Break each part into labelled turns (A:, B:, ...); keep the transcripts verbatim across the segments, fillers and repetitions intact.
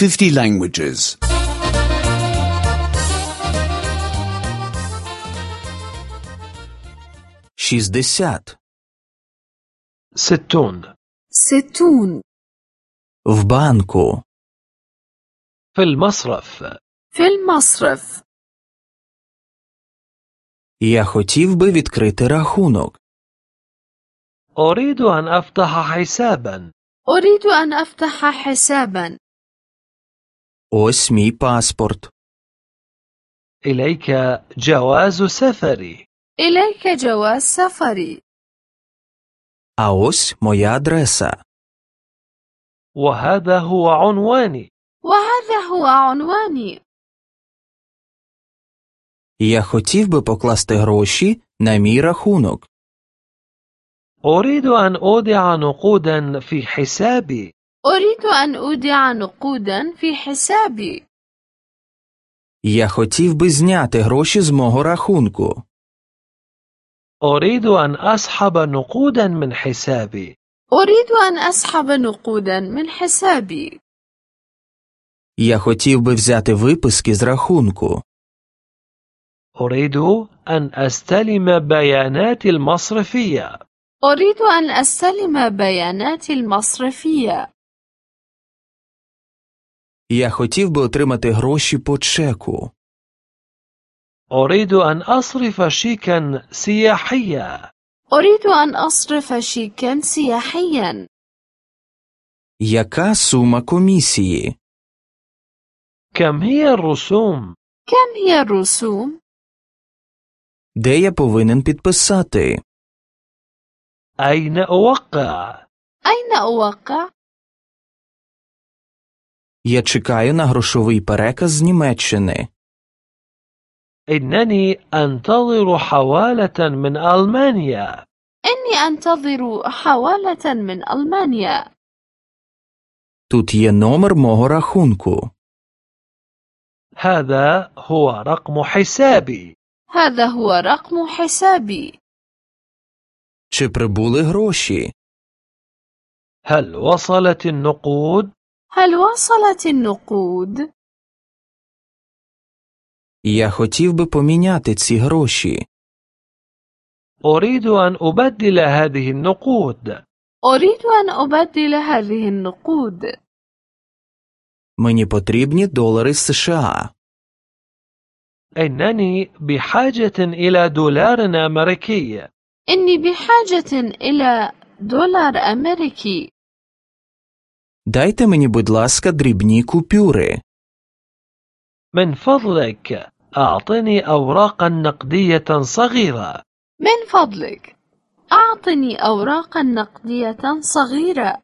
A: fifty languages.
B: шістдесят.
C: ستون.
D: ستون.
B: В банку.
C: في المصرف.
D: في المصرف.
B: Я хотів би відкрити рахунок.
C: أريد أن أفتح حسابا.
D: أريد أن أفتح حسابا.
B: Ось мій паспорт.
C: إليك جواز سفري.
D: إليك جواز سفري.
B: А ось моя адреса.
C: وهذا هو عنواني.
D: وهذا هو عنواني.
B: Я хотів би покласти гроші на мій рахунок.
C: أريد أن أودع نقودا في حسابي.
D: أريد أن أودع نقودا في حسابي.
B: Я хотів би зняти гроші з мого рахунку.
C: أريد أن أسحب نقودا من حسابي.
D: أريد أن أسحب نقودا من حسابي.
B: Я хотів би взяти виписки з рахунку.
C: أريد أن أستلم بيانات المصرفية.
D: أريد أن أستلم بيانات المصرفية.
B: Я хотів би отримати гроші по чеку.
C: أريد أن أصرف شيكا سياحيا.
D: أريد أن أصرف شيكا سياحيا.
B: Яка сума комісії?
C: كم هي الرسوم؟
D: كم هي الرسوم؟
B: Де я повинен підписати?
C: أين أوقع؟
D: أين أوقع؟
B: Я чекаю на грошовий переказ з Німеччини.
C: إنني أنتظر حوالة من ألمانيا.
D: إني أنتظر حوالة من ألمانيا.
B: Тут є номер мого рахунку.
C: هذا هو رقم حسابي.
D: هذا هو رقم حسابي.
B: Чи прибули гроші?
C: هل وصلت النقود؟
D: هل وصلت النقود؟
B: Я хотів би поміняти ці гроші.
C: أريد أن أبدل هذه النقود.
D: أريد أن أبدل هذه النقود.
B: Мені потрібні долари США.
C: إنني بحاجة إلى دولار أمريكي.
D: إني بحاجة إلى دولار أمريكي.
B: Дайте мені, будь ласка, дрібні купюри.
C: من فضلك أعطني أوراقا نقدية صغيرة.
D: من فضلك أعطني أوراقا نقدية صغيرة.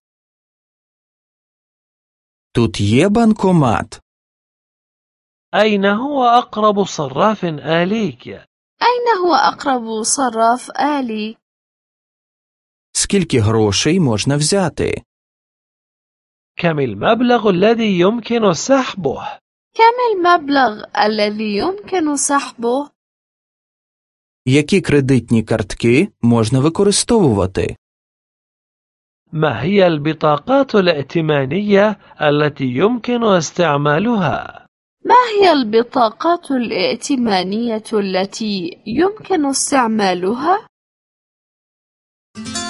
B: Тут є банкомат.
C: أين هو أقرب صراف آلي؟
D: أين هو أقرب صراف آلي؟
B: Скільки грошей можна взяти?
C: كم المبلغ الذي يمكن سحبه؟
D: كم المبلغ الذي يمكن سحبه؟
B: Які кредитні картки можна використовувати?
C: ما هي البطاقات الائتمانية التي يمكن استعمالها؟
D: ما هي البطاقات الائتمانية التي يمكن استعمالها؟